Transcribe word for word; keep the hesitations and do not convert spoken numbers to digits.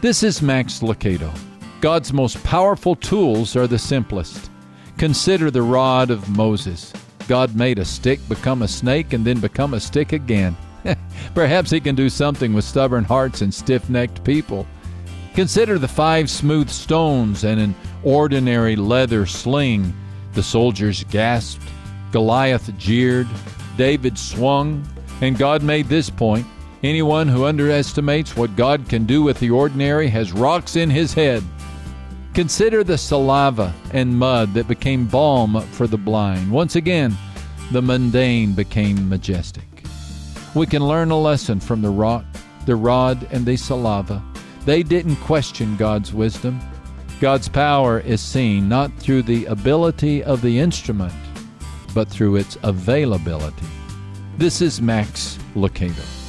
This is Max Lucado. God's most powerful tools are the simplest. Consider the rod of Moses. God made a stick become a snake and then become a stick again. Perhaps he can do something with stubborn hearts and stiff-necked people. Consider the five smooth stones and an ordinary leather sling. The soldiers gasped, Goliath jeered, David swung, and God made this point: anyone who underestimates what God can do with the ordinary has rocks in his head. Consider the saliva and mud that became balm for the blind. Once again, the mundane became majestic. We can learn a lesson from the rock, the rod, and the saliva. They didn't question God's wisdom. God's power is seen not through the ability of the instrument, but through its availability. This is Max Lucado.